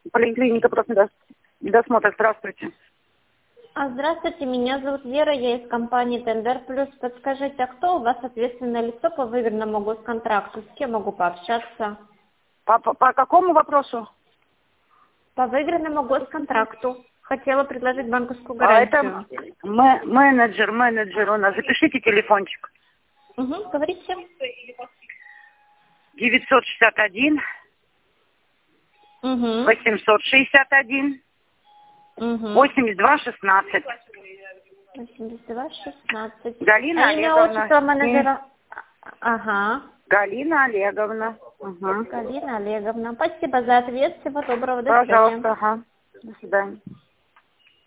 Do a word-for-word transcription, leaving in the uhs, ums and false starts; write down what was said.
Поликлиника профмедос- медосмотр. Здравствуйте. А, Здравствуйте, меня зовут Вера, я из компании Тендер Плюс. Подскажите, а кто у вас ответственное лицо по выгодному госконтракту? С кем могу пообщаться? По, по, по какому вопросу? По выигранному госконтракту. Хотела предложить банковскую А гарантию. это мэ- менеджер, менеджер у нас. Запишите телефончик. Угу, говорите. девятьсот шестьдесят один Угу. восемьсот шестьдесят один Угу. восемьдесят два шестнадцать. восемьдесят два шестнадцать. Галина А имя, Олеговна. отчество менеджера? Ага. Галина Олеговна. Угу. Галина Олеговна. Спасибо за ответ. Всего доброго. До свидания. Пожалуйста, ага. До свидания.